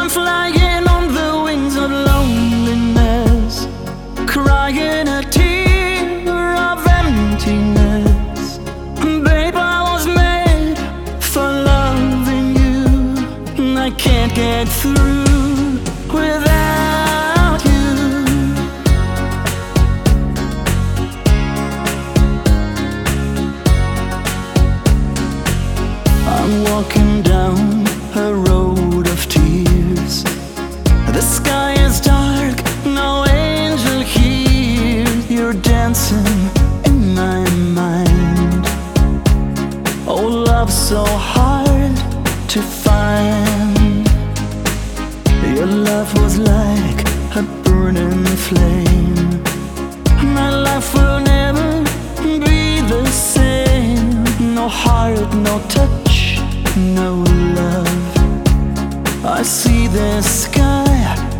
I'm flying on the wings of loneliness, crying a tear of emptiness. Babe, I was made for loving you. I can't get through without you. I'm walking down a road of tears. The sky is dark, no angel here. You're dancing in my mind. Oh, love so hard to find. Your love was like a burning flame. My life will never be the same. No heart, no touch, no love. I see the sky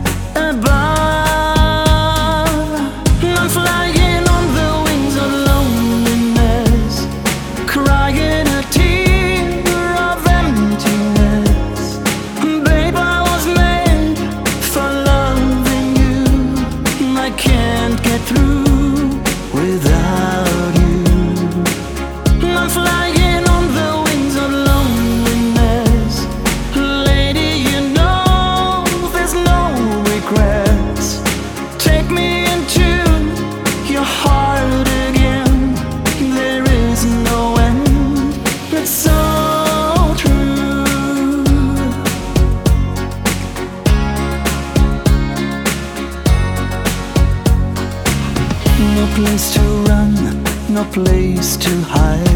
above. I'm flying on the wings of loneliness, crying a tear of emptiness. Babe, I was made for loving you. I can't get through without you. I'm flying on the wings of loneliness. Lady, you know there's no regrets. Take me into your heart again. There is no end. It's so true. No place to run, no place to hide.